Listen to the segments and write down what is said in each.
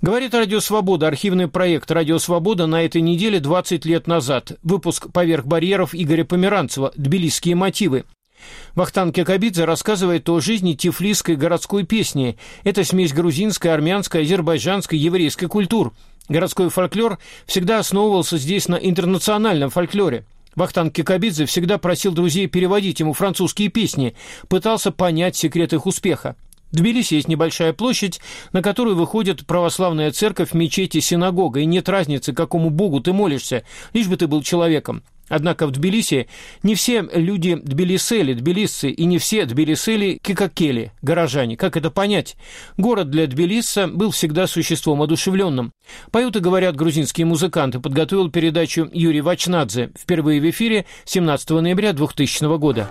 Говорит Радио Свобода, архивный проект Радио Свобода на этой неделе 20 лет назад. Выпуск «Поверх барьеров» Игоря Померанцева «Тбилисские мотивы». Вахтанг Кикабидзе рассказывает о жизни тифлисской городской песни. Это смесь грузинской, армянской, азербайджанской, еврейской культур. Городской фольклор всегда основывался здесь на интернациональном фольклоре. Вахтанг Кикабидзе всегда просил друзей переводить ему французские песни, пытался понять секрет их успеха. В Тбилиси есть небольшая площадь, на которую выходит православная церковь, мечеть и синагога, и нет разницы, какому богу ты молишься, лишь бы ты был человеком. Однако в Тбилиси не все люди тбилисцы, и не все тбилисели кикакели, горожане. Как это понять? Город для тбилисца был всегда существом одушевленным. Поют и говорят грузинские музыканты. Подготовил передачу Юрий Вачнадзе. Впервые в эфире 17 ноября 2000 года.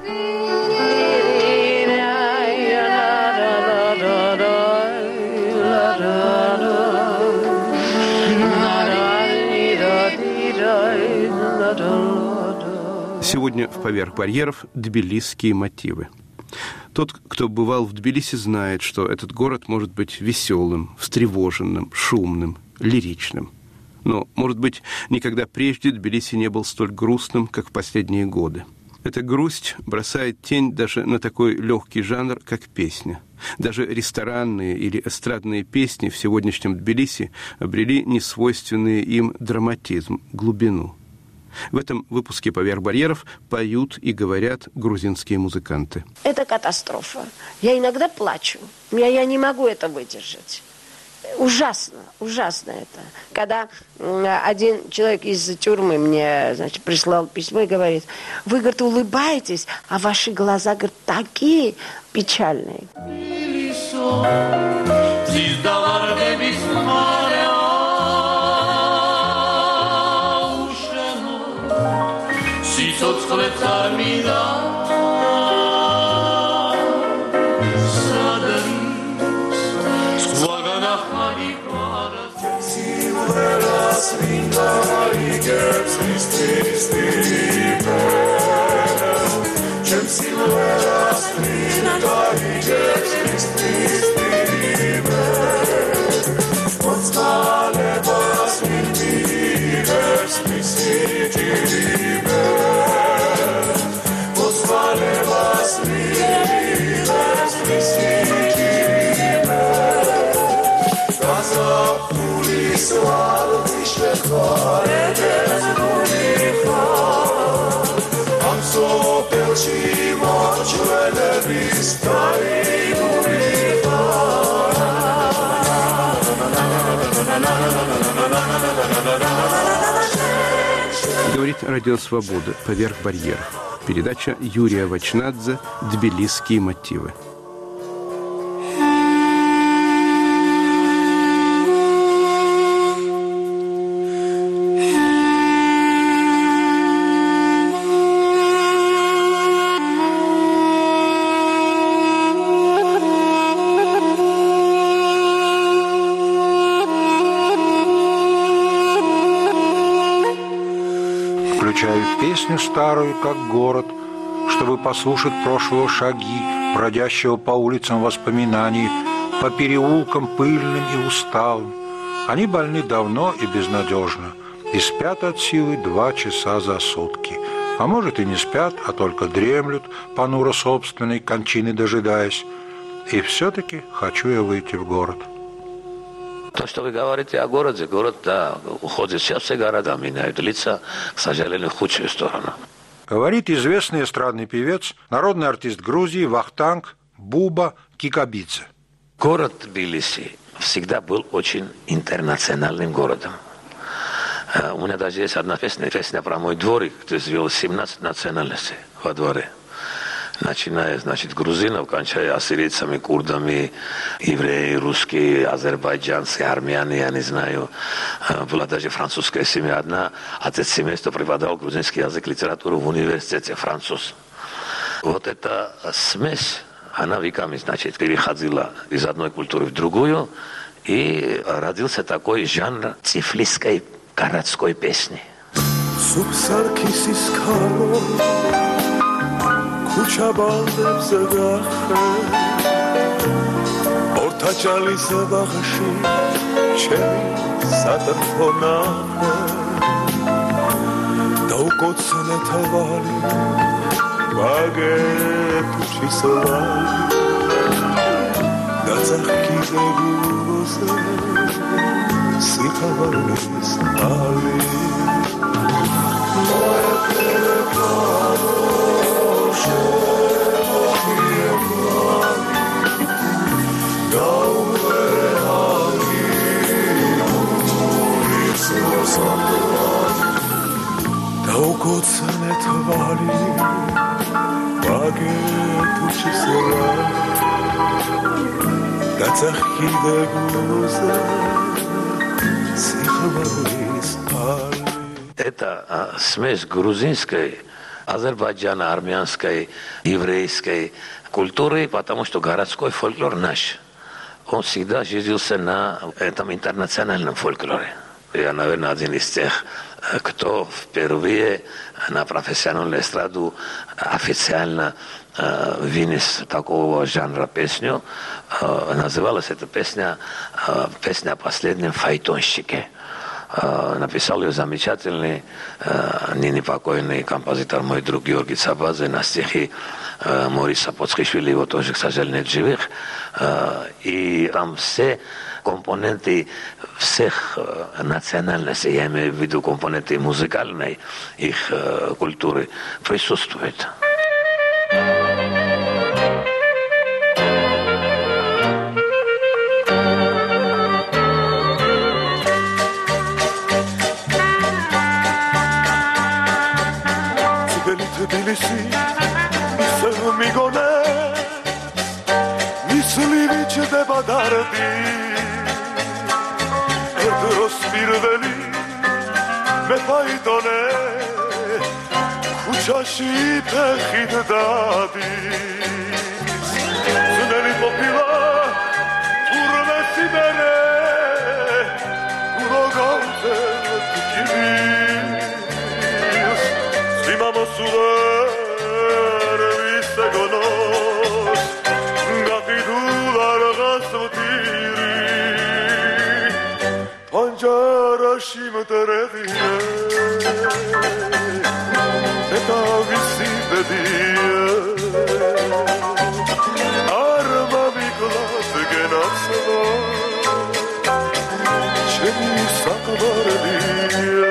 Сегодня в «Поверх барьеров» тбилисские мотивы. Тот, кто бывал в Тбилиси, знает, что этот город может быть веселым, встревоженным, шумным, лиричным. Но, может быть, никогда прежде Тбилиси не был столь грустным, как в последние годы. Эта грусть бросает тень даже на такой легкий жанр, как песня. Даже ресторанные или эстрадные песни в сегодняшнем Тбилиси обрели несвойственный им драматизм, глубину. В этом выпуске «Поверх барьеров» поют и говорят грузинские музыканты. Это катастрофа. Я иногда плачу. Я не могу это выдержать. Ужасно, ужасно это. Когда один человек из тюрьмы мне, прислал письмо и говорит: вы, говорит, улыбаетесь, а ваши глаза, говорит, такие печальные. Говорит Радио Свобода, «Поверх барьеров». Передача Юрия Вачнадзе «Тбилисские мотивы». Включаю песню старую, как город, чтобы послушать прошлого шаги, бродящего по улицам воспоминаний, по переулкам пыльным и усталым. Они больны давно и безнадежно, и спят от силы 2 часа за сутки. А может, и не спят, а только дремлют, понуро собственной кончины дожидаясь. И все-таки хочу я выйти в город. То, что вы говорите о городе, город, да, уходит. Сейчас все города меняют лица, к сожалению, в худшую сторону. Говорит известный эстрадный певец, народный артист Грузии Вахтанг Буба Кикабидзе. Город Тбилиси всегда был очень интернациональным городом. У меня даже есть одна песня про мой дворик, где живет 17 национальностей во дворе. Начиная, грузинов, кончая ассирийцами, курдами, евреи, русские, азербайджанцы, армяне, я не знаю. Была даже французская семья. Отец семейства преподавал грузинский язык, литературу в университете, француз. Вот эта смесь, она веками, переходила из одной культуры в другую, и родился такой жанр тифлисской городской песни. Kucha baldebze daxe Or Taçalis baxში ჩემი სატრფო ნახე და უკოცნე თვალი ვაგეთში სვალი დაწახკიდე გულზე სიხარულის ალი Daugocane tvali Bagetuši sela Dacahide guze Сихвалис али Это смесь грузинской, азербайджано-армянской, еврейской культуры, потому что городской фольклор наш. Он всегда жизнился на этом интернациональном фольклоре. Я, наверное, один из тех, кто впервые на профессиональную эстраду официально вынес такого жанра песню. Называлась эта песня «Песня о последнем фаэтонщике». Написал ее замечательный, ныне покойный композитор, мой друг Георгий Цабадзе, на стихи Мориса Поцхишвили, его тоже, к сожалению, нет живых. И там все компоненты всех национальностей, я имею в виду компоненты музыкальной их культуры, присутствуют. Თბილისი ისე მიგონე მისლივი ჩდება დარდი ერთდროს პირველი მე ფაიტონე ქუჩაში ფეხით დადის ძნელი ყოფილა თურმე სიმერე გოგავწევთ კიბის სიმამოსულერ ვისეგონოს გაფიდულარ გასვთირი პანჯარაში მტრედია ეტა ვისი ბედია არ მამიკლად გენაცლა ჩემი საყვარელია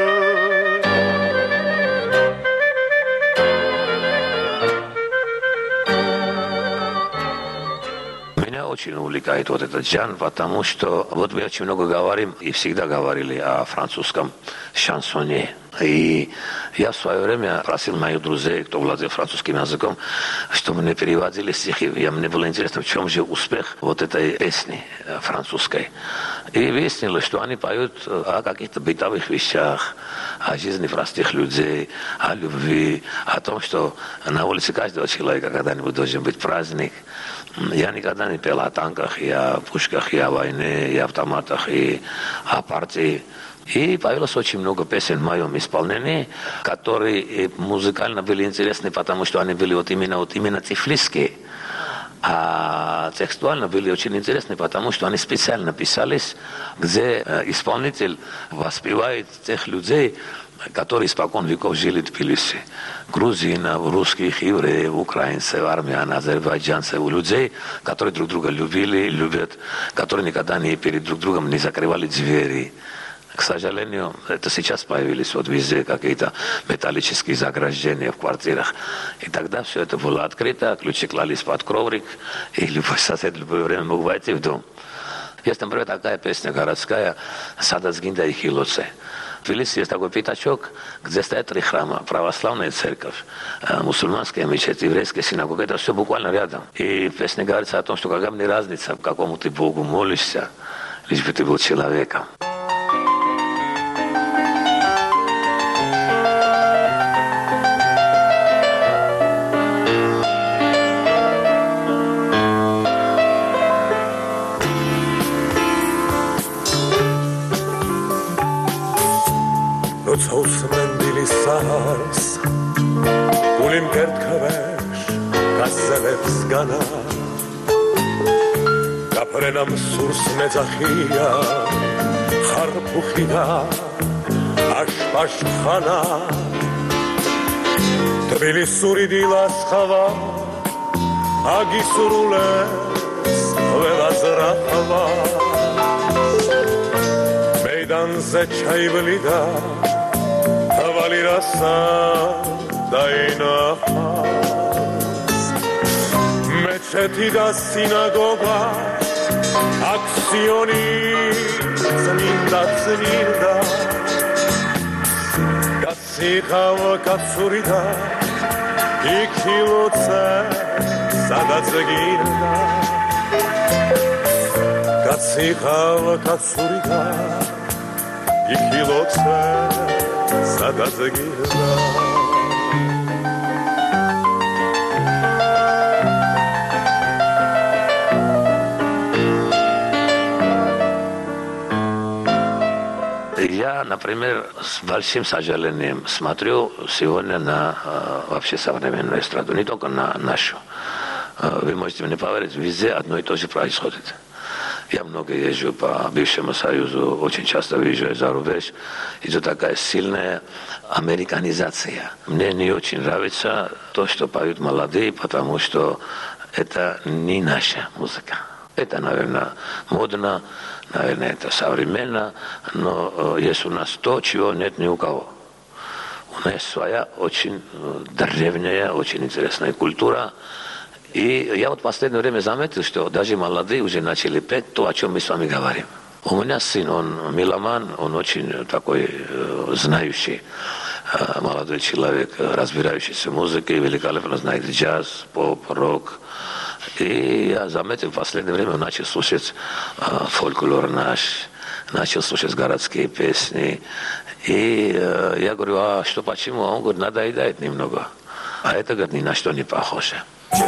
Очень увлекает вот этот жанр, потому что вот мы очень много говорим и всегда говорили о французском шансоне. И я в свое время просил моих друзей, кто владел французским языком, чтобы мне переводили стихи. Мне было интересно, в чем же успех вот этой песни французской. И выяснилось, что они поют о каких-то бытовых вещах, о жизни простых людей, о любви, о том, что на улице каждого человека когда-нибудь должен быть праздник. Я никогда не пел о танках, и о пушках, и о войне, и о автоматах, и о партии. И появилось очень много песен в моем исполнении, которые музыкально были интересны, потому что они были вот именно тифлисские. А текстуально были очень интересны, потому что они специально писались, где исполнитель воспевает тех людей, которые испокон веков жили в Тбилиси. Грузинов, русских, евреев, украинцев, армян, азербайджанцев, людей, которые друг друга любили, любят, которые никогда перед друг другом не закрывали двери. К сожалению, это сейчас появились вот везде какие-то металлические заграждения в квартирах. И тогда все это было открыто, ключи клались под коврик, и любой сосед в любое время мог войти в дом. Есть, например, такая песня городская «Садацгинда и Хилоце». В Тбилиси есть такой пятачок, где стоят 3 храма. Православная церковь, мусульманская мечеть, еврейская синагога. Это все буквально рядом. И в песне говорится о том, что какая мне разница, к какому ты Богу молишься, лишь бы ты был человеком. Rocos mendilis sars, ulim kert kavesh, kaselevs gana. რენამ სურს მეძახია ხარფუხი და აშპაშხანა თბილისური დილას ხავა აგისრულეს ყველას რახვა მეიდანზე ჩაივლიდა თვალი რასა დაინახა მეჩეთი და სინაგოგა აქსიონი წმინდა წმინდა გაციხავ კაცური და იქილოცა სადაც გინდა გაციხავ კაცური და იქილოცა სადაც გინდა Я, например, с большим сожалением смотрю сегодня на вообще современную эстраду, не только на нашу. Вы можете мне поверить, везде одно и то же происходит. Я много езжу по бывшему Союзу, очень часто выезжаю за рубеж. Идет такая сильная американизация. Мне не очень нравится то, что поют молодые, потому что это не наша музыка. Это, наверное, модно, наверное, это современно, но есть у нас то, чего нет ни у кого. У нас своя очень древняя, очень интересная культура. И я вот в последнее время заметил, что даже молодые уже начали петь то, о чем мы с вами говорим. У меня сын, он меломан, он очень такой знающий молодой человек, разбирающийся в музыке, великолепно знает джаз, поп, рок. И я заметил, в последнее время он начал слушать фольклор наш, начал слушать городские песни. И я говорю, а что, почему? Он говорит, надоедает немного. А это, говорит, ни на что не похоже.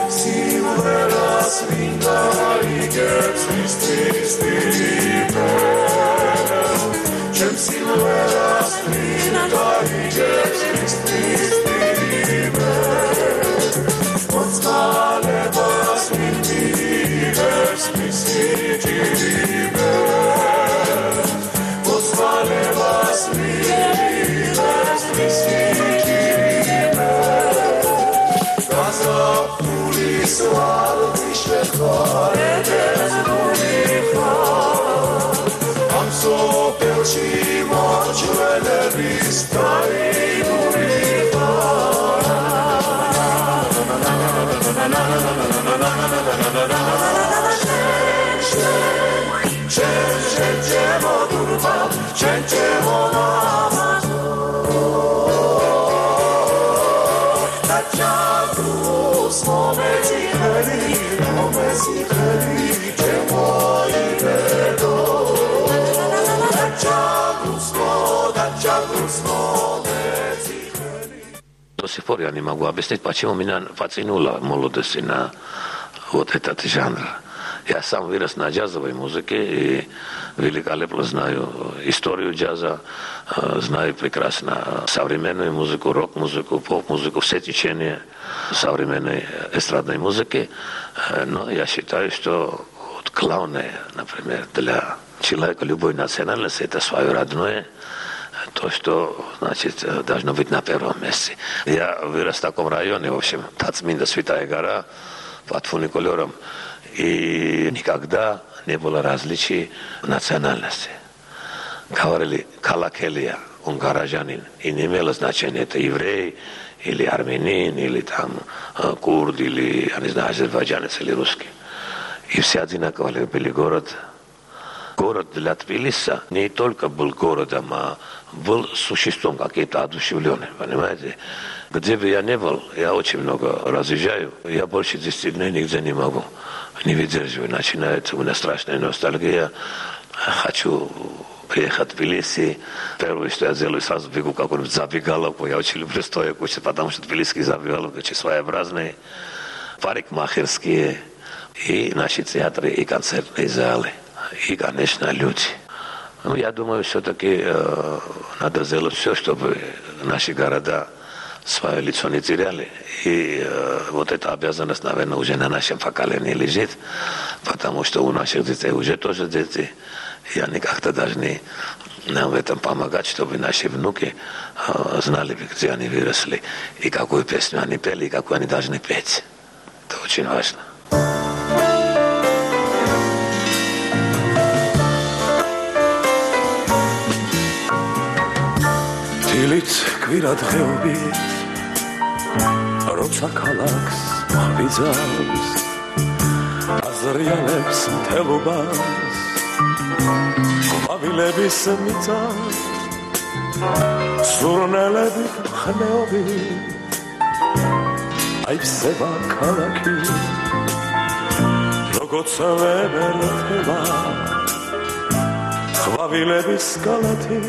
До сих пор я не могу объяснить, почему меня потянула молодость на вот этот жанр. Я сам вырос на джазовой музыке и великолепно знаю историю джаза, знаю прекрасно современную музыку, рок-музыку, поп-музыку, все течения современной эстрадной музыки. Но я считаю, что вот главное, например, для человека любой национальности, это свое родное, то, что, значит, должно быть на первом месте. Я вырос в таком районе, в общем, Тацминда, Святая гора, под фуникулером, и никогда не было различий национальности. Говорили «Калакелия», он горожанин, и не имело значения, это еврей, или армянин, или там курд, или, я не знаю, азербайджанец, или русский. И все одинаково любили город. Город для Тбилиса не только был городом, а был существом каким-то одушевленным, понимаете? Где бы я ни был, я очень много разъезжаю, я больше 10 дней нигде не могу, не выдерживаю, начинается у меня страшная ностальгия, хочу приехать в Тбилиси, первое, что я делаю, сразу бегу в какую-нибудь забегаловку, я очень люблю стоя кушать, потому что тбилисские забегаловки очень своеобразные, парикмахерские, и наши театры, и концертные залы. И, конечно, люди. Ну, я думаю, все-таки надо сделать все, чтобы наши города свое лицо не теряли. И вот эта обязанность, наверное, уже на нашем поколении лежит, потому что у наших детей уже тоже дети, и они как-то должны нам в этом помогать, чтобы наши внуки знали, где они выросли, и какую песню они пели, и какую они должны петь. Это очень важно. დილით კვირა დღეობით როცა ქალაქს ხვიძავს აზრიანებს მთელობას ყვავილების მიწა სურნელები ხნეობით აიფსება ქალაქი როგორც ვერხება ყვავილების გალათი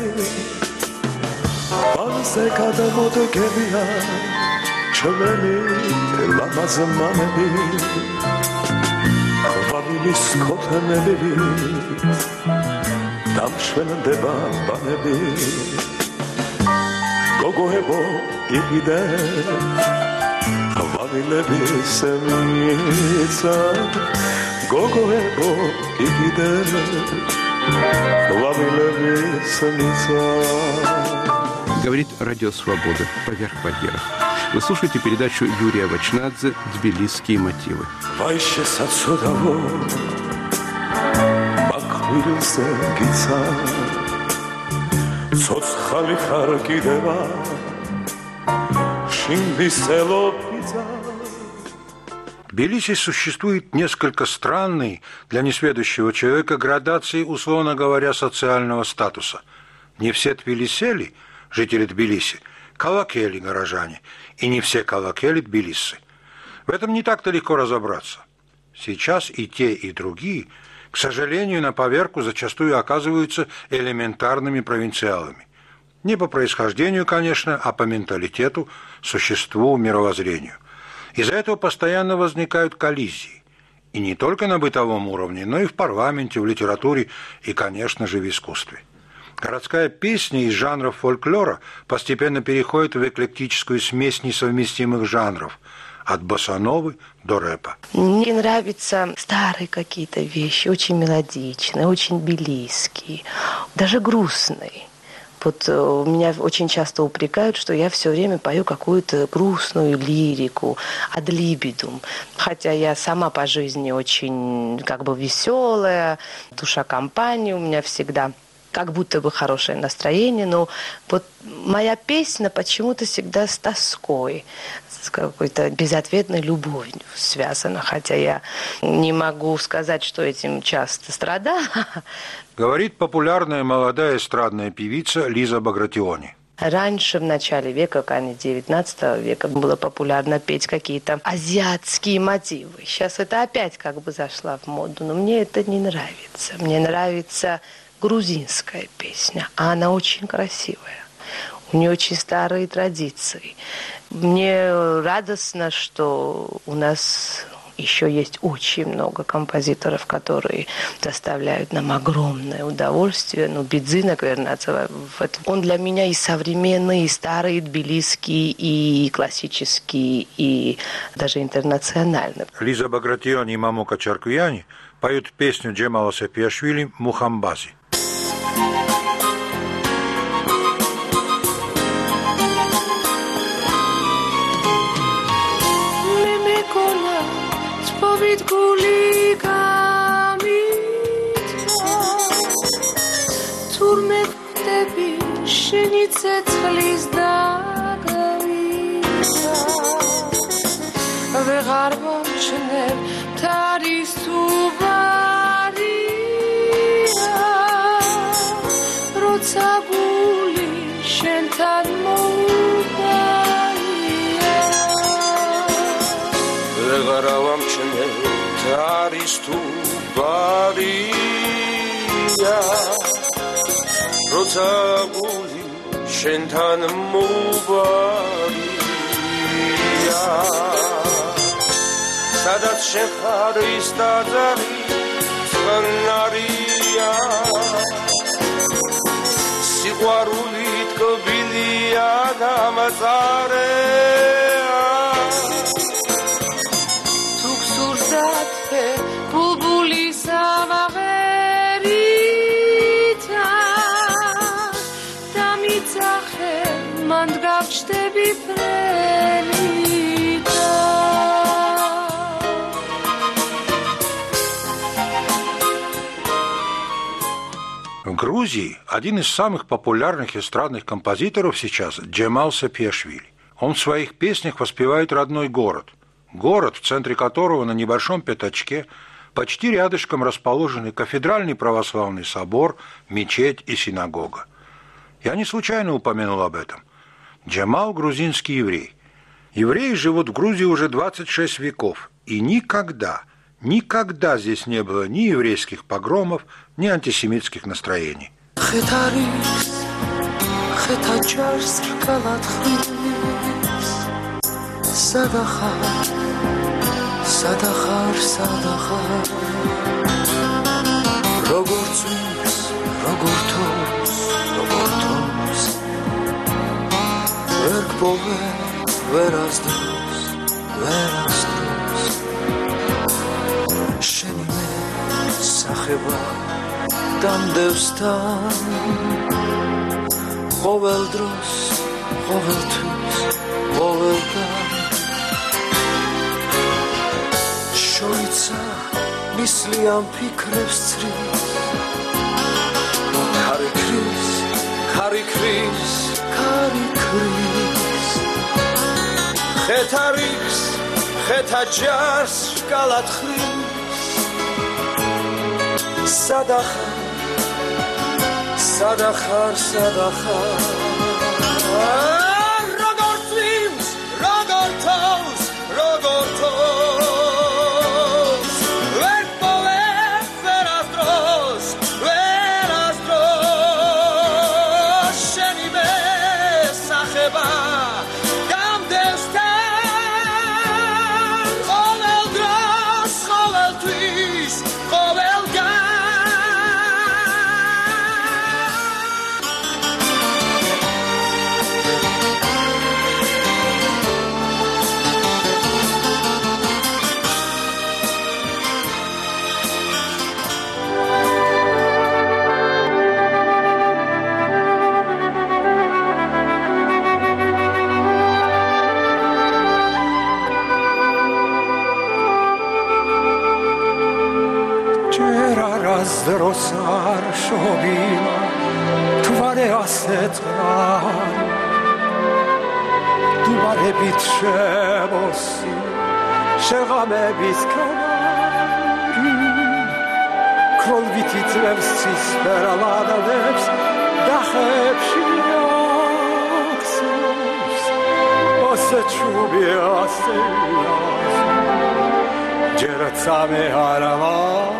Balse kademot gebia Çömeli lamaz manebi Vamilis kotenebi Damşvenendeba banebi Gogoebo igide Vamilebi semitsa Gogoebo igide Vamilebi semitsa Говорит Радио Свобода «Поверх барьеров». Вы слушаете передачу Юрия Вачнадзе «Тбилисские мотивы». В Тбилиси существует несколько странной для несведущего человека градации, условно говоря, социального статуса. Не все тбилисели, жители Тбилиси, калакели горожане, и не все калакели тбилисцы. В этом не так-то легко разобраться. Сейчас и те, и другие, к сожалению, на поверку зачастую оказываются элементарными провинциалами. Не по происхождению, конечно, а по менталитету, существу, мировоззрению. Из-за этого постоянно возникают коллизии. И не только на бытовом уровне, но и в парламенте, в литературе и, конечно же, в искусстве. Городская песня из жанров фольклора постепенно переходит в эклектическую смесь несовместимых жанров, от боссановы до рэпа. Мне нравятся старые какие-то вещи, очень мелодичные, очень тбилисские, даже грустные. Вот меня очень часто упрекают, что я все время пою какую-то грустную лирику, адлибидум. Хотя я сама по жизни очень веселая, душа компании у меня всегда. Как будто бы хорошее настроение, но вот моя песня почему-то всегда с тоской, с какой-то безответной любовью связана, хотя я не могу сказать, что этим часто страдаю. Говорит популярная молодая эстрадная певица Лиза Багратиони. Раньше, в начале века, конец 19 века, было популярно петь какие-то азиатские мотивы. Сейчас это опять зашла в моду, но мне это не нравится. Мне нравится грузинская песня, а она очень красивая. У нее очень старые традиции. Мне радостно, что у нас еще есть очень много композиторов, которые доставляют нам огромное удовольствие. Бедзинок, Вернадзе, он для меня и современный, и старый, и тбилисский, и классический, и даже интернациональный. Лиза Багратиони и Мамука Чаркуяни поют песню Джемала Сапиашвили «Мухамбази». გული გამიწვა თურმე ვხდები შენი ცეცხლის დაგავიწყა ვეღარ მომჩნევ თარის თუ ვარია როცა გული შენთან მოუყარია ვეღარ მომჩნევ Taris tu baria Rota guli shentan mubaria Sadat shekharis tazari tsvanaria Sigwarulit თბილია გამწარე თუ გსურსათე ბულბული სამაღერითა დამიცახე მანდ გავჩდები ფრენითა В Грузии один из самых популярных эстрадных композиторов сейчас Джемал Сапиашвили. Он в своих песнях воспевает родной город. Город, в центре которого на небольшом пятачке почти рядышком расположены кафедральный православный собор, мечеть и синагога. Я не случайно упомянул об этом. Джемал – грузинский еврей. Евреи живут в Грузии уже 26 веков. И никогда здесь не было ни еврейских погромов, ни антисемитских настроений. Դանդევստան Ողել դրոս, ողել թույս, ողել կան Շոյցա միսլիան պիքրևս ծրիս Քարի քրիս, քարի քրիս, քարի քրիս Խեթարիքս, խեթաջարս, կալատ խրիս Սադախար Sadachar, Sadachar Rogortvims, Rogortos, Rogortos Verpolet, Verastros, Verastros Shenime, Sacheba Gam Destan Chovel Gras, Chovel Tvis, Chovel Gam Rosar shobila tvare asetran tvare bitshebosi shegame biskari kol vititlevs sisperaladeves dakhepshiaksos osechubi aselas jeratsame harava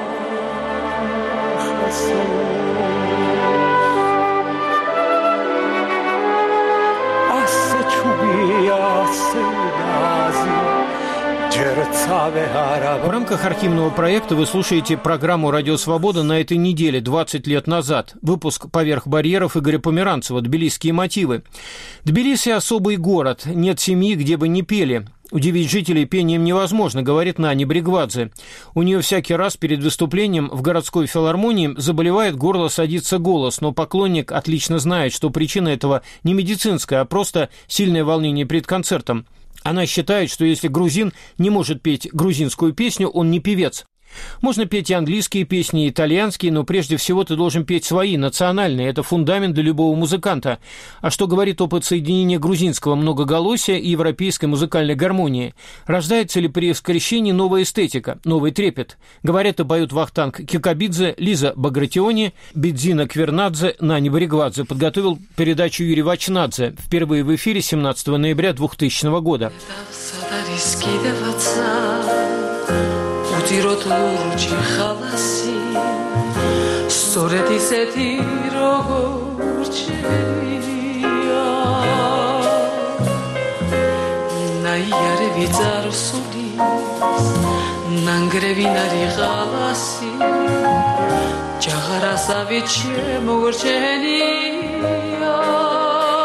В рамках архивного проекта вы слушаете программу «Радио Свобода» на этой неделе, 20 лет назад. Выпуск «Поверх барьеров» Игоря Померанцева «Тбилисские мотивы». Тбилиси – особый город, нет семьи, где бы не пели. Удивить жителей пением невозможно, говорит Нани Бригвадзе. У нее всякий раз перед выступлением в городской филармонии заболевает горло, садится голос, но поклонник отлично знает, что причина этого не медицинская, а просто сильное волнение перед концертом. Она считает, что если грузин не может петь грузинскую песню, он не певец. Можно петь и английские песни, и итальянские, но прежде всего ты должен петь свои, национальные. Это фундамент для любого музыканта. А что говорит опыт соединения грузинского многоголосия и европейской музыкальной гармонии? Рождается ли при скрещении новая эстетика, новый трепет? Говорят и поют Вахтанг Кикабидзе, Лиза Багратиони, Бидзина Квернадзе, Нани Бригвадзе. Подготовил передачу Юрий Вачнадзе. Впервые в эфире 17 ноября 2000 года. Უდიროთ ლურჯი ხალასი სწორედ ისეთი როგორც ჩემია ნაიარევი წარსულის ნანგრევინარი ხალასი ჯაღარასავი შემოგრჩენია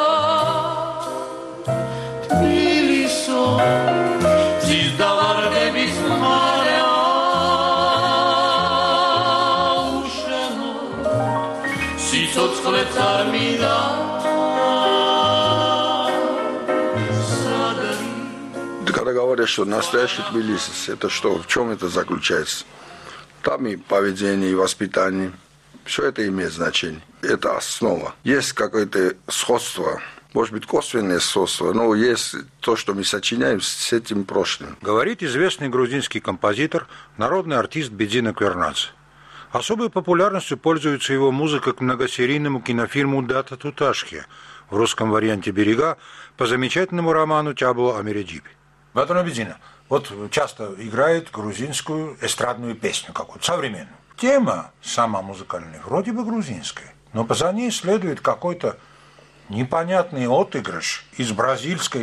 Когда говорят, что настоящий Тбилиси, это что, в чем это заключается? Там и поведение, и воспитание, все это имеет значение. Это основа. Есть какое-то сходство, может быть, косвенное сходство, но есть то, что мы сочиняем с этим прошлым. Говорит известный грузинский композитор, народный артист Бедзина Квернадзе. Особой популярностью пользуется его музыка к многосерийному кинофильму «Дата Туташки», в русском варианте «Берега», по замечательному роману Тябула Амередиби. Батон Бедзина, вот часто играет грузинскую эстрадную песню какую-то, современную. Тема сама музыкальная, вроде бы грузинская, но за ней следует какой-то непонятный отыгрыш из бразильской,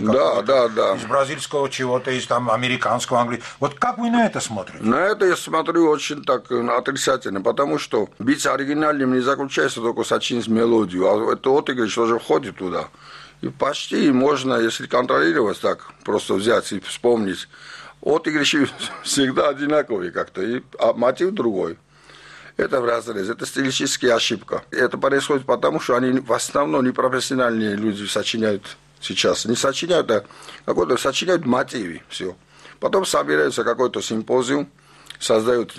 из бразильского чего-то, из там американского, английского. Вот как вы на это смотрите? На это я смотрю очень так отрицательно, потому что быть оригинальным не заключается только сочинить мелодию, а это отыгрыш тоже входит туда. И почти можно, если контролировать так, просто взять и вспомнить, отыгрыши всегда одинаковые как-то, а мотив другой. Это вразрез, это стилистическая ошибка. Это происходит потому, что они в основном непрофессиональные люди сочиняют сейчас. Не сочиняют, а какой-то сочиняют мотивы, все. Потом собирается какой-то симпозиум, создают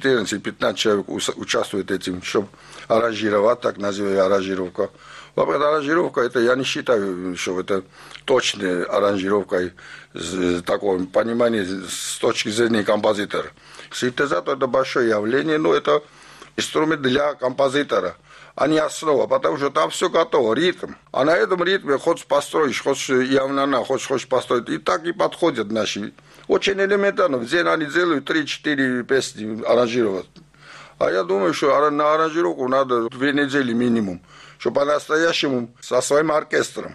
14-15 человек, участвуют этим, чтобы аранжировать, так называемая аранжировка. Вообще аранжировка, это я не считаю, что это точная аранжировка, такого понимания с точки зрения композитора. Синтезатор – это большое явление, но это инструмент для композитора, а не основа, потому что там все готово, ритм. А на этом ритме хочешь построишь, хочешь явно, хочешь построить, и так и подходят наши. Очень элементарно, в день они делают 3-4 песни аранжировать. А я думаю, что на аранжировку надо 2 недели минимум, чтобы по-настоящему со своим оркестром.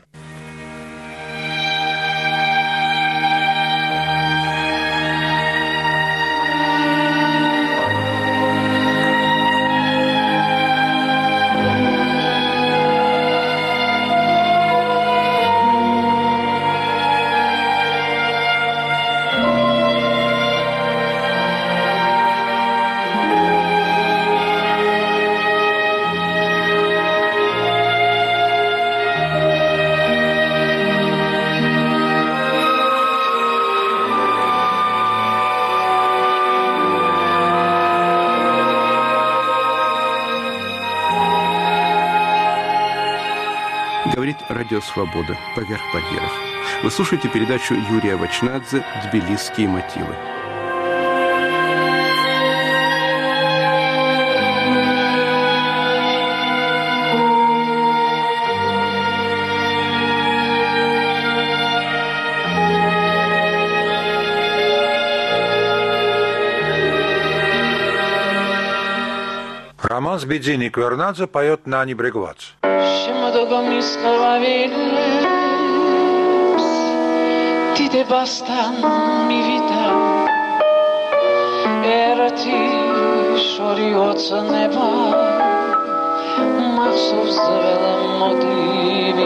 Говорит Радио Свобода «Поверх барьеров». Вы слушаете передачу Юрия Вачнадзе «Тбилисские мотивы». Роман с Бедзиной Квернадзе поет Нани Брегвадзе. Դիդեբաստան մի վիտա Էրատի շորի օծը նեպա Մախսով զվել եմ մոտի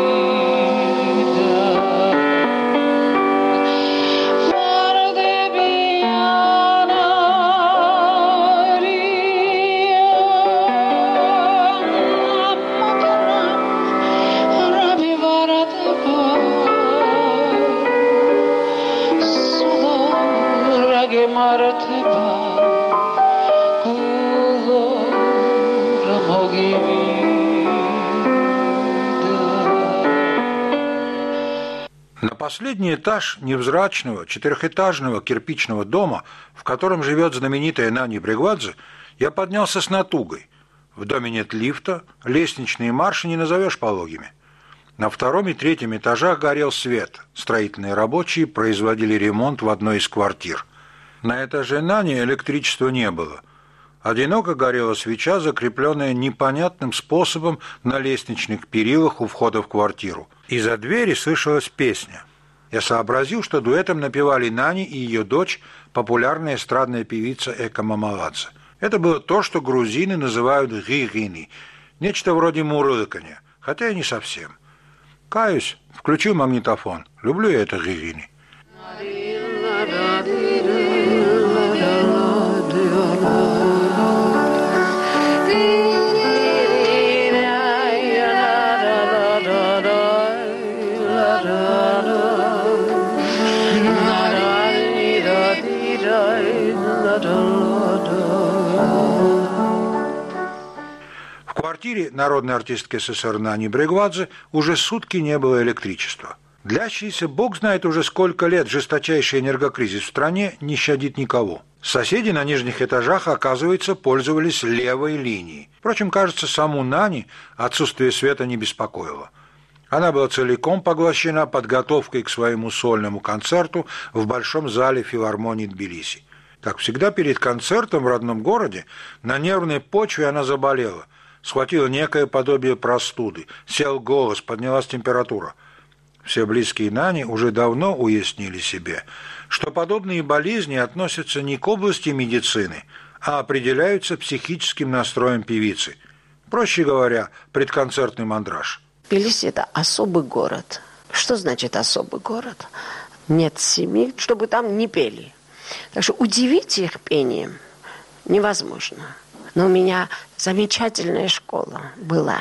На последний этаж невзрачного четырехэтажного кирпичного дома, в котором живет знаменитая Нани Брегвадзе, я поднялся с натугой. В доме нет лифта, лестничные марши не назовешь пологими. На 2-м и 3-м этажах горел свет. Строительные рабочие производили ремонт в одной из квартир. На этаже Нани электричества не было. Одиноко горела свеча, закрепленная непонятным способом на лестничных перилах у входа в квартиру. Из-за двери слышалась песня. Я сообразил, что дуэтом напевали Нани и ее дочь, популярная эстрадная певица Эка Мамаладзе. Это было то, что грузины называют гигини, нечто вроде мурлыканья, хотя и не совсем. Каюсь, включу магнитофон. Люблю я это гигини. квартире народной артистки СССР Нани Брегвадзе уже сутки не было электричества. Длящийся бог знает уже сколько лет жесточайший энергокризис в стране не щадит никого. Соседи на нижних этажах, оказывается, пользовались левой линией. Впрочем, кажется, саму Нани отсутствие света не беспокоило. Она была целиком поглощена подготовкой к своему сольному концерту в Большом зале филармонии Тбилиси. Как всегда, перед концертом в родном городе на нервной почве она заболела. Схватила некое подобие простуды, сел голос, поднялась температура. Все близкие Нани уже давно уяснили себе, что подобные болезни относятся не к области медицины, а определяются психическим настроем певицы. Проще говоря, предконцертный мандраж. Тбилиси – это особый город. Что значит особый город? Нет семьи, чтобы там не пели. Так что удивить их пением невозможно. Но у меня замечательная школа была.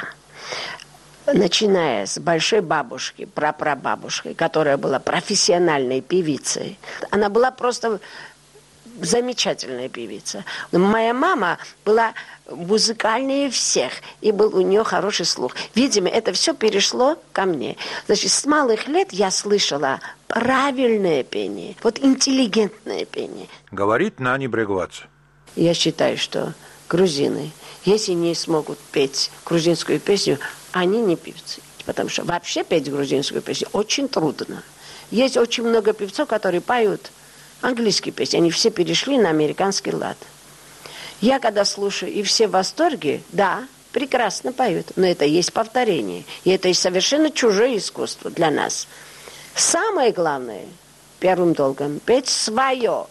Начиная с большой бабушки, прапрабабушкой, которая была профессиональной певицей. Она была просто замечательная певица. Моя мама была музыкальнее всех, и был у нее хороший слух. Видимо, это все перешло ко мне. Значит, с малых лет я слышала правильное пение, вот интеллигентное пение. Говорит Нани Брегвадзе. Я считаю, что грузины, если не смогут петь грузинскую песню, они не певцы. Потому что вообще петь грузинскую песню очень трудно. Есть очень много певцов, которые поют английские песни. Они все перешли на американский лад. Я когда слушаю, и все в восторге, да, прекрасно поют. Но это есть повторение. И это и совершенно чужое искусство для нас. Самое главное, первым долгом, петь свое.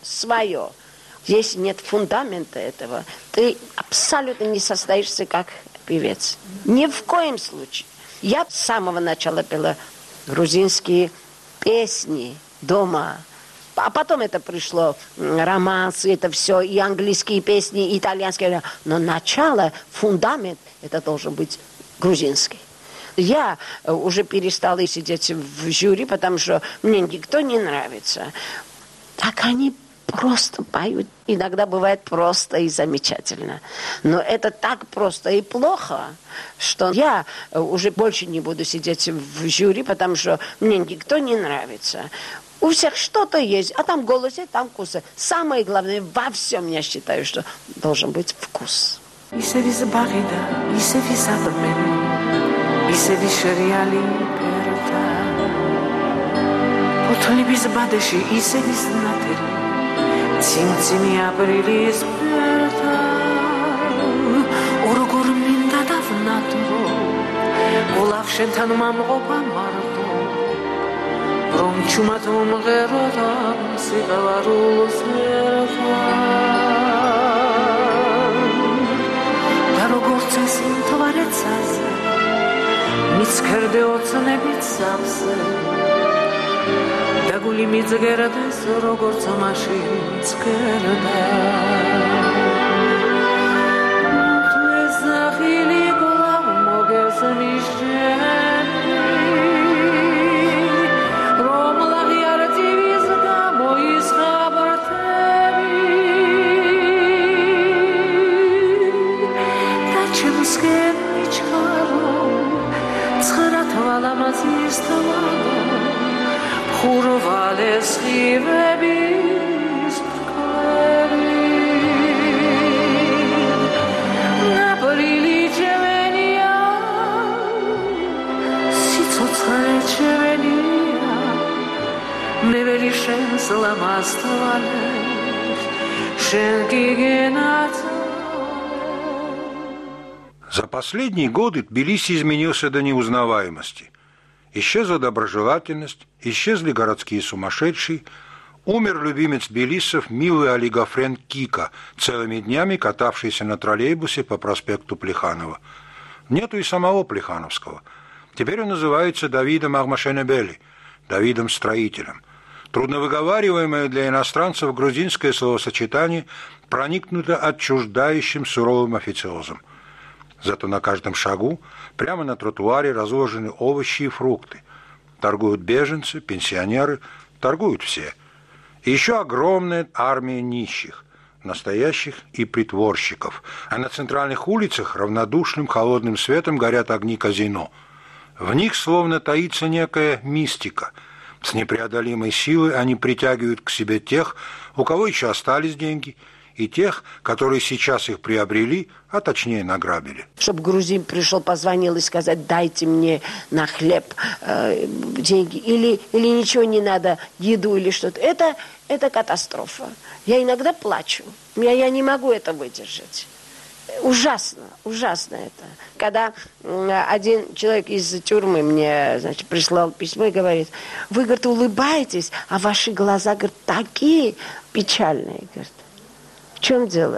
Если нет фундамента этого, ты абсолютно не состоишься как певец. Ни в коем случае. Я с самого начала пела грузинские песни дома. А потом это пришло романсы, это все, и английские песни, и итальянские. Но начало, фундамент, это должен быть грузинский. Я уже перестала сидеть в жюри, потому что мне никто не нравится. Так они просто поют. Иногда бывает просто и замечательно. Но это так просто и плохо, что я уже больше не буду сидеть в жюри, потому что мне никто не нравится. У всех что-то есть, а там голос, и там вкус. Самое главное во всем, я считаю, что должен быть вкус. Цимцими априლის ფერთა როგორ მინდა დავნატო გულავ შენთან მომყოფა მარტო რომ ჩუმად მომღეროდა სიყვარულს ერთა და როგორც ეს მთვარეცაზე მიცქერდე ოცნებით სავსე და გული მიძგერდეს როგორც მაშინ ცხერდა მეზახილი გლავ მოგესმის შენი რომ ლაღიარდივის გამოისხაბრთები და ჩემსკენ მიჩქარო ცხრა თვალამაზის თვალო ხურვალეს ხივების ფრკები ნაპრილი ჯევენია სიცოცხლე ჯევენია მე ველი შენს ლამასთვალებს შენ გიგენაცა. За последние годы Тбилиси изменился до неузнаваемости. Исчезла доброжелательность, исчезли городские сумасшедшие, умер любимец тбилисцев милый олигофрен Кика, целыми днями катавшийся на троллейбусе по проспекту Плеханова. Нету и самого Плехановского. Теперь он называется Давидом Агмашенебели, Давидом-строителем. Трудновыговариваемое для иностранцев грузинское словосочетание проникнуто отчуждающим суровым официозом. Зато на каждом шагу, прямо на тротуаре, разложены овощи и фрукты. Торгуют беженцы, пенсионеры, торгуют все. И еще огромная армия нищих. настоящих и притворщиков, а на центральных улицах равнодушным холодным светом горят огни казино. В них словно таится некая мистика. С непреодолимой силой они притягивают к себе тех, у кого еще остались деньги, и тех, которые сейчас их приобрели, а точнее награбили. Чтобы грузин пришел, позвонил и сказал: дайте мне на хлеб деньги, или ничего не надо, еду или что-то. Это катастрофа. Я иногда плачу. Я не могу это выдержать. Ужасно это. Когда один человек из тюрьмы мне, прислал письмо и говорит: вы, говорит, улыбаетесь, а ваши глаза, говорит, такие печальные, говорит. В чем дело?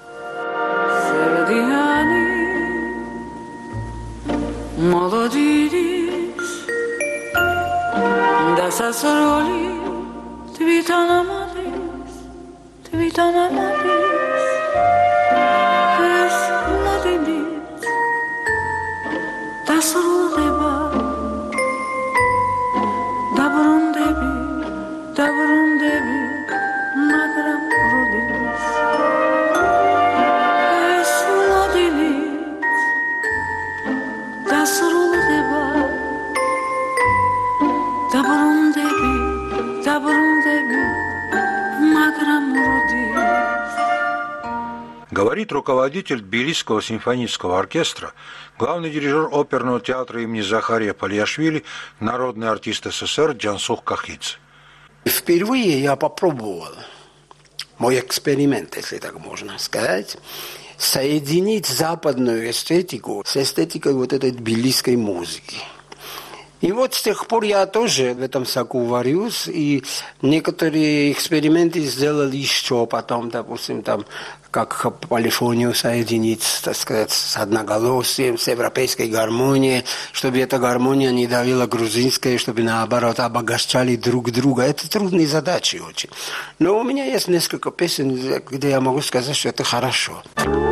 Говорит руководитель Тбилисского симфонического оркестра, главный дирижер оперного театра имени Захария Палиашвили, народный артист СССР Джансух Кахидзе. Впервые я попробовал, мой эксперимент, если так можно сказать, соединить западную эстетику с эстетикой вот этой тбилисской музыки. И вот с тех пор я тоже в этом соку варюсь, и некоторые эксперименты сделал еще потом, допустим, там, как полифонию соединить, так сказать, с одноголосием, с европейской гармонией, чтобы эта гармония не давила грузинской, чтобы наоборот обогащали друг друга. Это трудные задачи очень. Но у меня есть несколько песен, где я могу сказать, что это хорошо.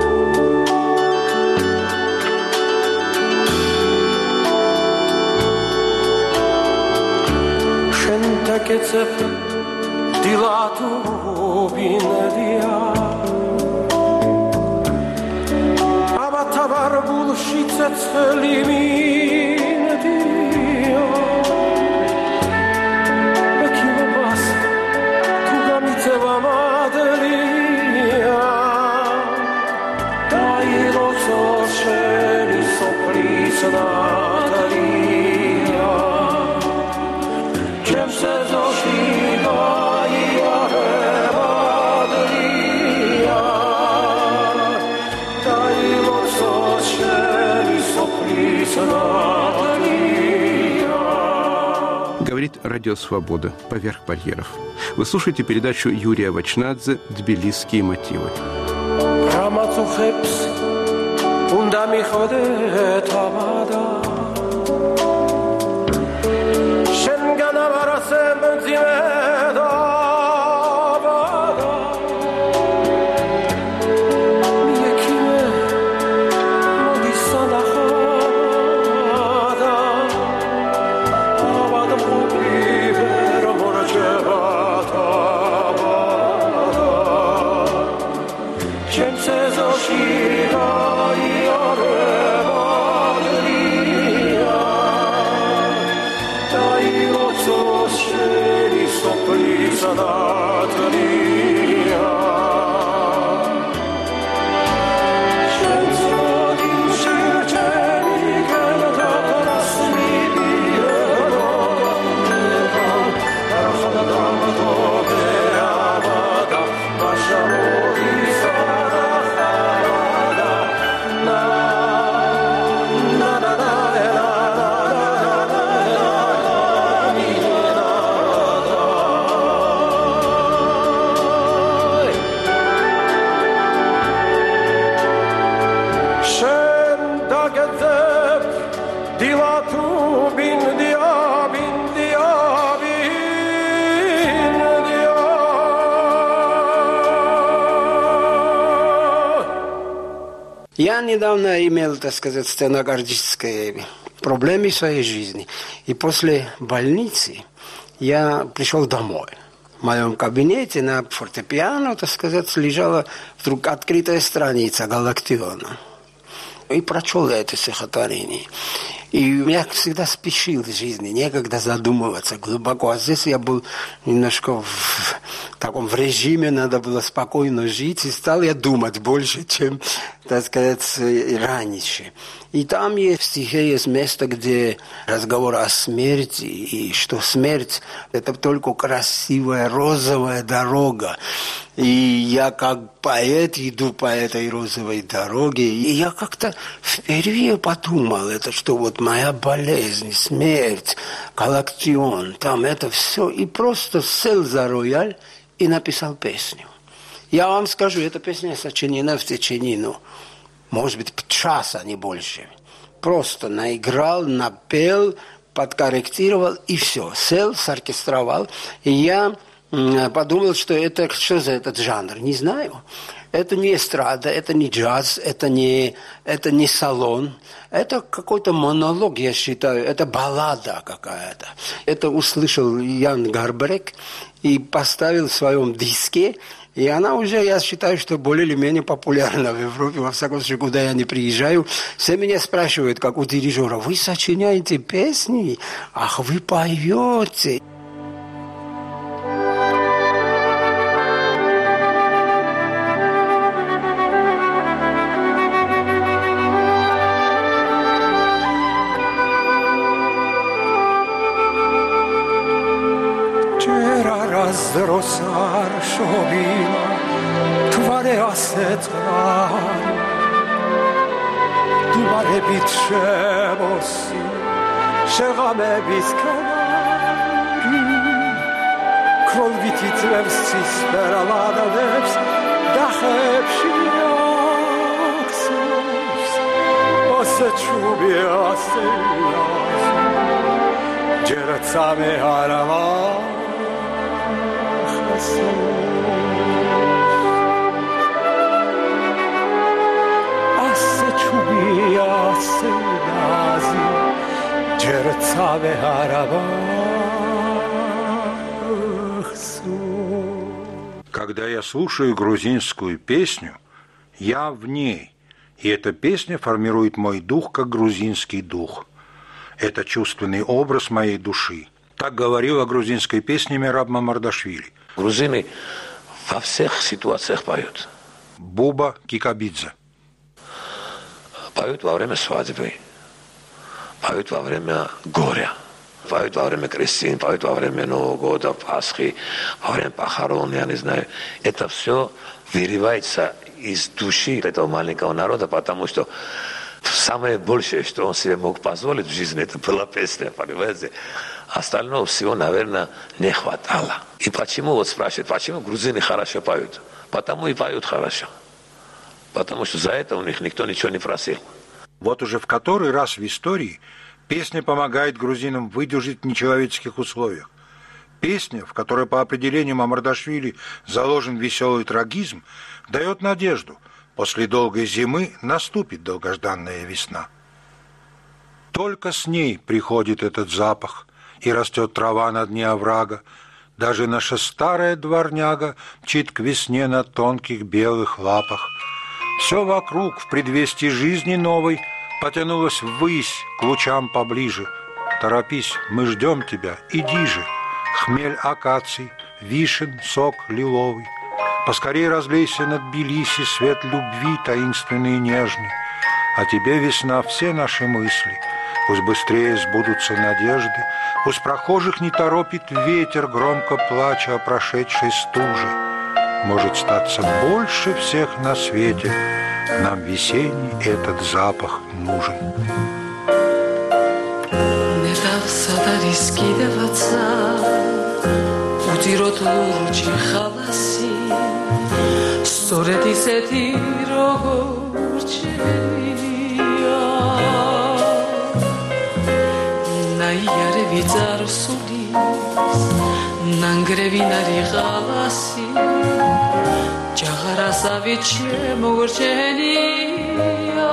Կեցև դիլատուբիներիա Աբաթավար բուլշիցեց լիմինդիա Եկիվը բաս թուգամիցև ամադելիա Դայրոցոց շերի սոպրիս նատալիա Չեմ սեզ Говорит Радио Свобода «Поверх барьеров». Вы слушаете передачу Юрия Вачнадзе «Тбилисские мотивы». Я недавно имел, так сказать, стенографические проблемы в своей жизни. И после больницы я пришел домой. В моем кабинете на фортепиано, так сказать, лежала вдруг открытая страница Галактиона. И прочел я это стихотворение. И я всегда спешил в жизни, некогда задумываться глубоко. А здесь я был немножко в таком режиме, надо было спокойно жить. И стал я думать больше, чем, так сказать, раньше. И там есть в стихе есть место, где разговор о смерти, и что смерть – это только красивая розовая дорога. И я как поэт иду по этой розовой дороге, и я как-то впервые подумал, это что вот моя болезнь, смерть, Галактион, там это все. И просто сел за рояль и написал песню. Я вам скажу, эта песня сочинена в течение, может быть, часа, не больше. Просто наиграл, напел, подкорректировал и все. Сел, соркестровал. И я подумал, что что за этот жанр? Не знаю. Это не эстрада, это не джаз, это не салон. Это какой-то монолог, я считаю. Это баллада какая-то. Это услышал Ян Гарбрек и поставил в своем диске. И она уже, я считаю, что более или менее популярна в Европе. Во всяком случае, куда я не приезжаю, все меня спрашивают, как у дирижера, вы сочиняете песни? Ах, вы поете. Rosar shobila tvare asetran duvare bitshebosi shegame biskari kol vititvevs speraladeves dakhepshiaksos osechubi aselas jeratsame harava Когда я слушаю грузинскую песню, я в ней, и эта песня формирует мой дух, как грузинский дух. Это чувственный образ моей души. Так говорил о грузинской песне Мераб Мамардашвили. Грузины во всех ситуациях поют. Буба Кикабидзе. Поют во время свадьбы, поют во время горя, поют во время крестин, поют во время Нового года, Пасхи, во время похорон, я не знаю. Это все выливается из души этого маленького народа, потому что самое большее, что он себе мог позволить в жизни, это была песня, понимаете? Остального всего, наверное, не хватало. И почему, вот спрашивают, почему грузины хорошо поют? Потому и поют хорошо. Потому что за это у них никто ничего не просил. Вот уже в который раз в истории песня помогает грузинам выдержать в нечеловеческих условиях. Песня, в которой по определению Мамардашвили заложен веселый трагизм, дает надежду. После долгой зимы наступит долгожданная весна. Только с ней приходит этот запах, и растет трава на дне оврага. Даже наша старая дворняга мчит к весне на тонких белых лапах. Все вокруг в предвестии жизни новой потянулось ввысь к лучам поближе. Торопись, мы ждем тебя, иди же. Хмель акаций, вишен, сок лиловый. Поскорей разлейся над Тбилиси свет любви таинственный и нежный. А тебе, весна, все наши мысли. Пусть быстрее сбудутся надежды. Пусть прохожих не торопит ветер, громко плача о прошедшей стуже. Может статься больше всех на свете. Нам весенний этот запах нужен. Не дався да рискидеваца, удирот лурчи халаси, სწორედ ისეთი როგორ ჩემია. ნაიარევი წარსულის, ნანგრევი ნარი ღალასი, ჯაღარასავი შემოგრჩენია.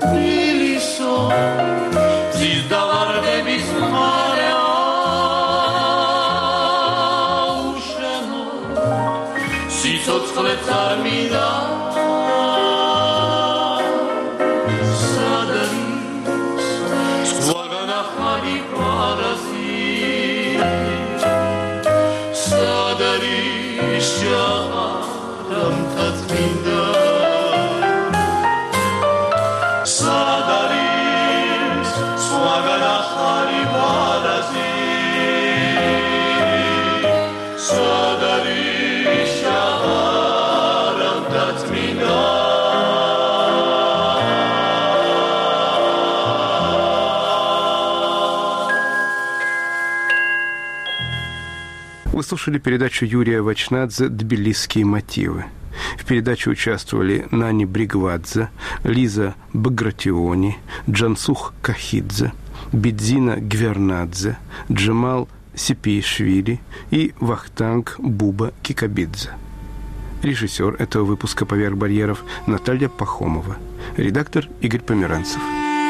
თბილისო, ზის დავარდების მხარეა, სიცოცხლე წარმინდა სადარის სხვაგან ახალი პარაზიტი სადარის ჟაღარამთა წმინდა სადარის სხვაგან ახალი პარაზიტი სადარის ჟაღარამთა წმინდა Вы слушали передачу Юрия Вачнадзе «Тбилисские мотивы». В передаче участвовали Нани Бригвадзе, Лиза Багратиони, Джансух Кахидзе, Бедзина Гвернадзе, Джемал Сипиишвили и Вахтанг Буба Кикабидзе. Режиссер этого выпуска «Поверх барьеров» Наталья Пахомова. Редактор Игорь Померанцев.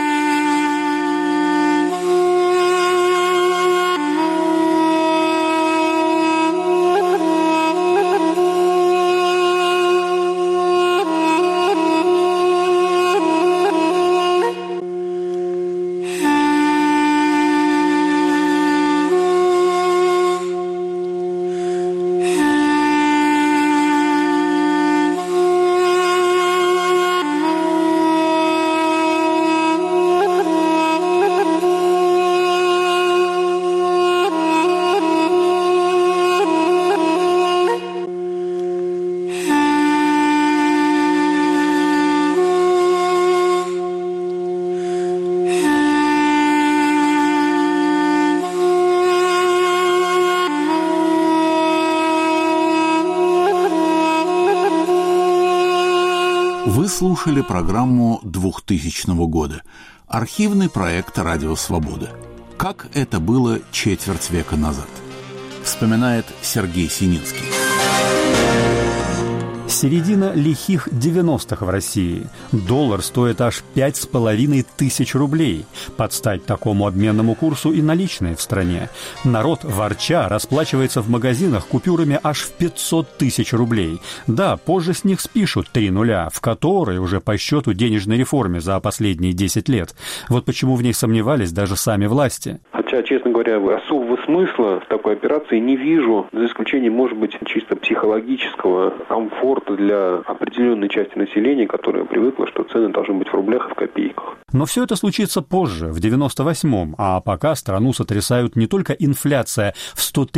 Вы слушали программу 2000 года. Архивный проект «Радио Свобода». Как это было четверть века назад? Вспоминает Сергей Сининский. Середина лихих 90-х в России. Доллар стоит аж 5500 рублей. Под стать такому обменному курсу и наличные в стране. Народ, ворча, расплачивается в магазинах купюрами аж в 500 тысяч рублей. Да, позже с них спишут 3 нуля, в которой уже по счету денежной реформе за последние 10 лет. Вот почему в ней сомневались даже сами власти. Хотя, честно говоря, особого смысла в такой операции не вижу, за исключением, может быть, чисто психологического комфорта для определенной части населения, которая привыкла, что цены должны быть в рублях и в копейках. Но все это случится позже, в 98-м, а пока страну сотрясают не только инфляция в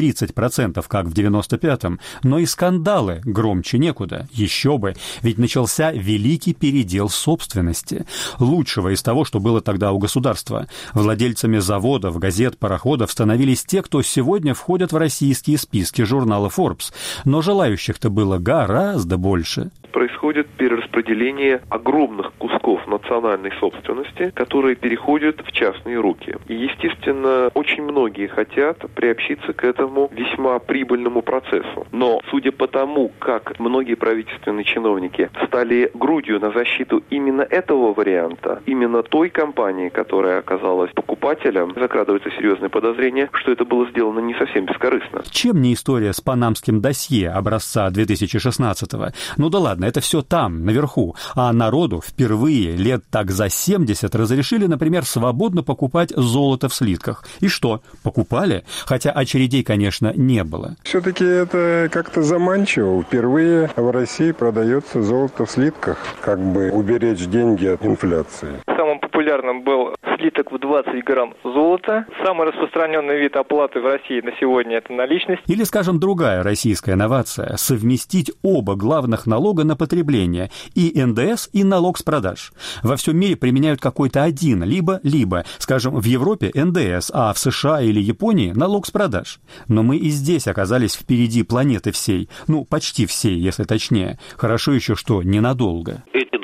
130%, как в 95-м, но и скандалы громче некуда. Еще бы, ведь начался великий передел собственности. Лучшего из того, что было тогда у государства. Владельцами заводов, газет, пароходов становились те, кто сегодня входят в российские списки журнала Forbes. Но желающих-то было гораздо больше. Происходит перераспределение огромных кусков национальной собственности, которые переходят в частные руки. И, естественно, очень многие хотят приобщиться к этому весьма прибыльному процессу. Но, судя по тому, как многие правительственные чиновники стали грудью на защиту именно этого варианта, именно той компании, которая оказалась покупателем, закрадывается серьезное подозрение, что это было сделано не совсем бескорыстно. Чем не история с панамским досье образца 2016-го? Ну да ладно, это все там, наверху. А народу впервые лет так за 70 разрешили, например, свободно покупать золото в слитках. И что? Покупали? Хотя очередей, конечно, не было. Все-таки это как-то заманчиво. Впервые в России продается золото в слитках, как бы уберечь деньги от инфляции. Самым популярным был слиток в 20 грамм золота. Самый распространенный вид оплаты в России на сегодня – это наличность. Или, скажем, другая российская инновация – совместить оба главных налога на потребление – и НДС, и налог с продаж. Во всем мире применяют какой-то один, либо, скажем, в Европе НДС, а в США или Японии налог с продаж. Но мы и здесь оказались впереди планеты всей, ну, почти всей, если точнее. Хорошо еще, что ненадолго. Эти два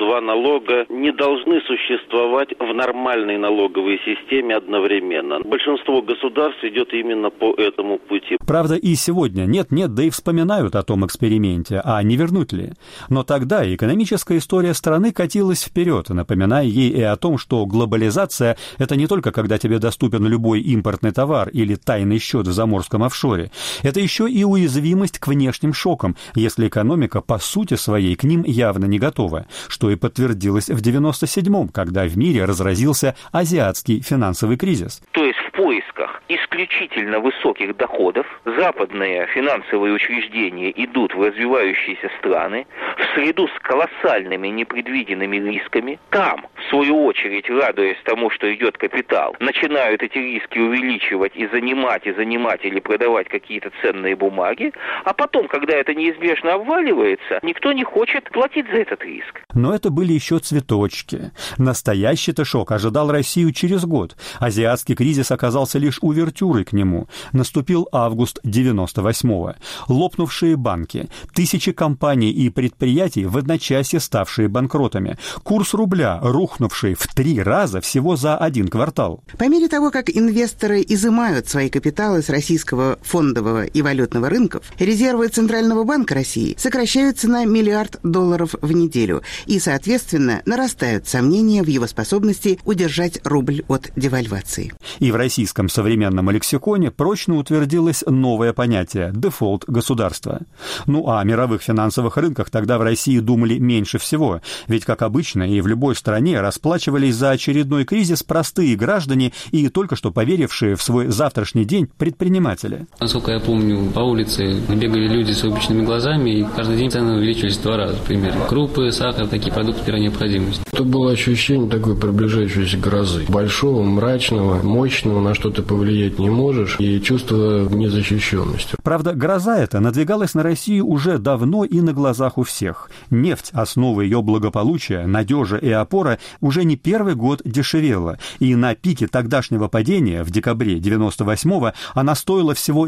два налога не должны существовать в нормальной налоговой системе одновременно. Большинство государств идет именно по этому пути. Правда, и сегодня нет-нет, да и вспоминают о том эксперименте, а не вернуть ли. Но тогда экономическая история страны катилась вперед, напоминая ей и о том, что глобализация – это не только когда тебе доступен любой импортный товар или тайный счет в заморском офшоре. Это еще и уязвимость к внешним шокам, если экономика по сути своей к ним явно не готова, что и подтвердилось в 1997-м, когда в мире разразился азиатский финансовый кризис. То есть в поисках исключительно высоких доходов западные финансовые учреждения идут в развивающиеся страны в среду с колоссальными непредвиденными рисками. Там, в свою очередь, радуясь тому, что идет капитал, начинают эти риски увеличивать и занимать или продавать какие-то ценные бумаги, а потом, когда это неизбежно обваливается, никто не хочет платить за этот риск. Но это были еще цветочки. Настоящий-то шок ожидал Россию через год. Азиатский кризис оказался лишь увертюрой к нему. Наступил август 98-го. Лопнувшие банки, тысячи компаний и предприятий, в одночасье ставшие банкротами, курс рубля, рухнувший в 3 раза всего за 1 квартал. По мере того, как инвесторы изымают свои капиталы с российского фондового и валютного рынков, резервы Центрального банка России сокращаются на $1 миллиард в неделю, и, соответственно, нарастают сомнения в его способности удержать рубль от девальвации. И в российском современном лексиконе прочно утвердилось новое понятие – дефолт государства. Ну а о мировых финансовых рынках тогда в России думали меньше всего, ведь, как обычно, и в любой стране расплачивались за очередной кризис простые граждане и только что поверившие в свой завтрашний день предприниматели. Насколько я помню, по улице бегали люди с выпученными глазами, и каждый день цены увеличивались в 2 раза примерно. Крупы, сахар, такие продукты первой необходимости. Это было ощущение такой приближающейся грозы. Большого, мрачного, мощного, на что ты повлиять не можешь, и чувство незащищенности. Правда, гроза эта надвигалась на Россию уже давно и на глазах у всех. Нефть, основа ее благополучия, надежа и опора, уже не первый год дешевела, и на пике тогдашнего падения в декабре 98-го она стоила всего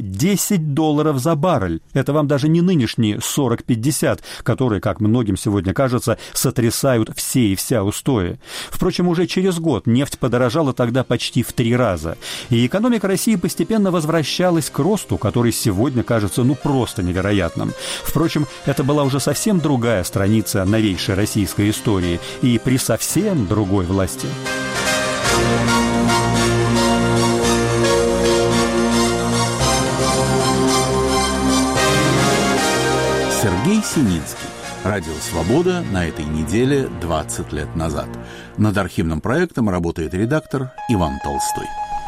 $10 за баррель. Это вам даже не нынешние 40-50, которые, как многим сегодня кажется, сотрясают все и вся устои. Впрочем, уже через год нефть подорожала тогда почти в 3 раза, и экономика России постепенно возвращалась к росту, который сегодня кажется просто невероятным. Впрочем, это была уже совсем другая страница новейшей российской истории и при совсем другой власти. Сергей Синицкий. Радио «Свобода» на этой неделе 20 лет назад. Над архивным проектом работает редактор Иван Толстой.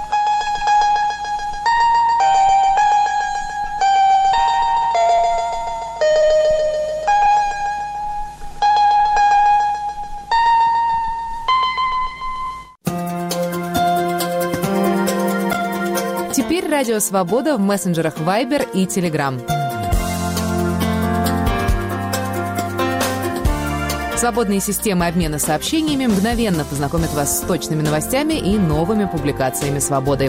Теперь Радио «Свобода» в мессенджерах Viber и Telegram. Свободные системы обмена сообщениями мгновенно познакомят вас с точными новостями и новыми публикациями «Свободы».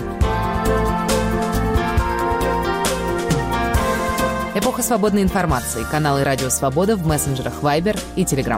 Эпоха свободной информации. Каналы «Радио Свобода» в мессенджерах Viber и Telegram.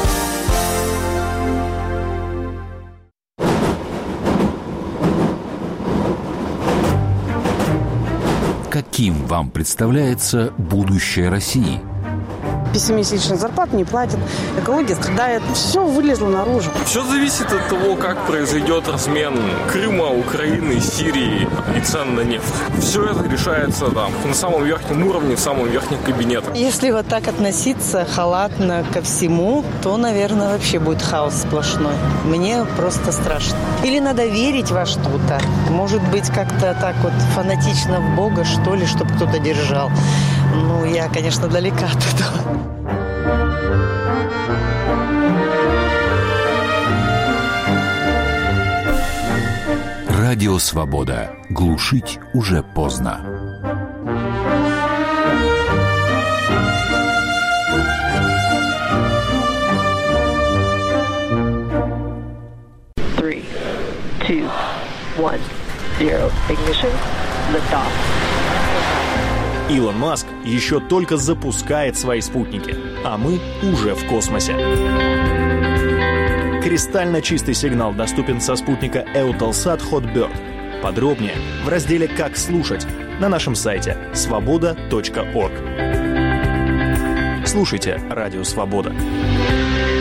Каким вам представляется будущее России? Пессимистично, зарплат не платят, экология страдает. Все вылезло наружу. Все зависит от того, как произойдет размен Крыма, Украины, Сирии и цен на нефть. Все это решается на самом верхнем уровне, в самом верхнем кабинете. Если вот так относиться халатно ко всему, то, наверное, вообще будет хаос сплошной. Мне просто страшно. Или надо верить во что-то. Может быть, как-то так вот фанатично в Бога, что ли, чтобы кто-то держал. Я, конечно, далека от этого. Радио «Свобода». Глушить уже поздно. Three, two, one, zero. Ignition. Lift off. Илон Маск еще только запускает свои спутники, а мы уже в космосе. Кристально чистый сигнал доступен со спутника Eutelsat Hotbird. Подробнее в разделе «Как слушать» на нашем сайте svoboda.org. Слушайте «Радио Свобода».